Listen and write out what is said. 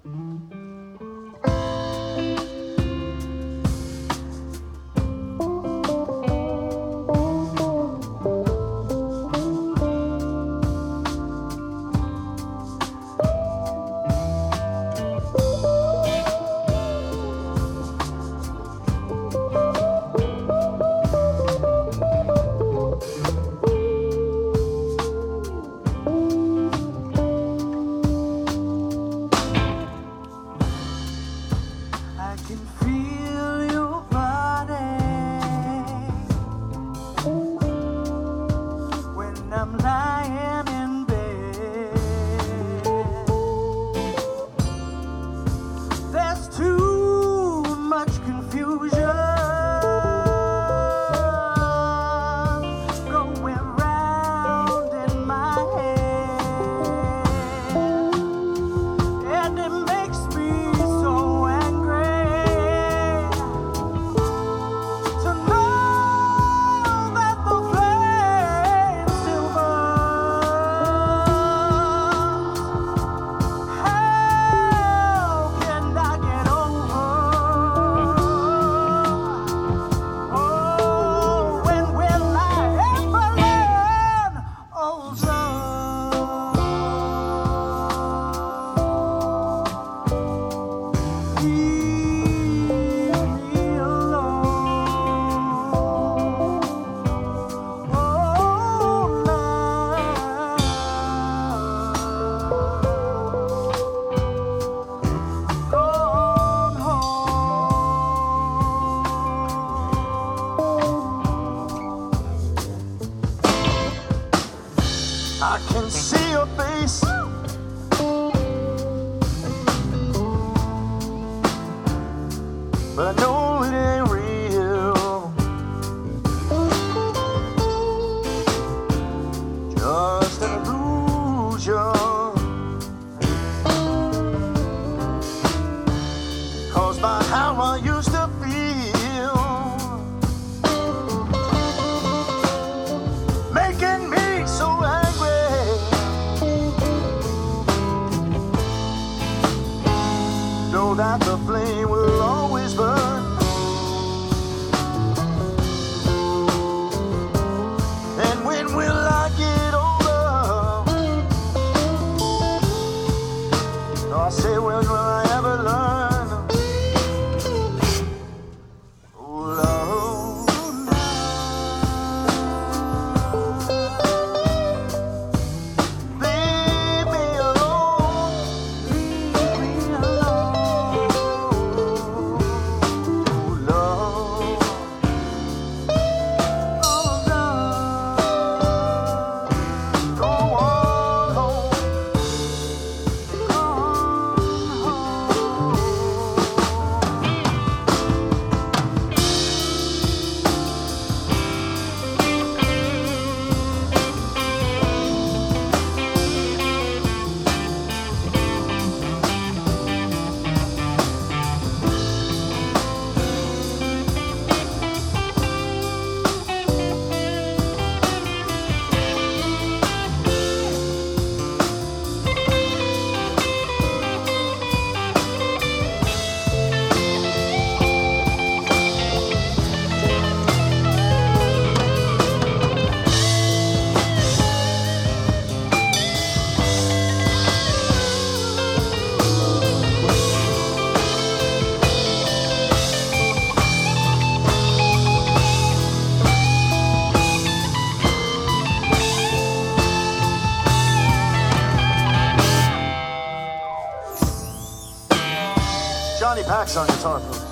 I can feel your body when I'm lying in bed. There's too much confusion going round in my head, and it makes me so angry to know that the flame still burns. How can I get over? Oh, when will I ever learn? Oh, love, leave me alone. Oh, love, gone home. I can see your face, but I know it ain't real. Just an illusion caused by how I used to feel, making me so angry. Know that the flame will always burn, and when will I get over? No, I say, when will I ever learn? Oh, love, leave me alone, leave me alone. Oh, love, oh, love, go on home, go on home. Johnny Pax on guitar, please.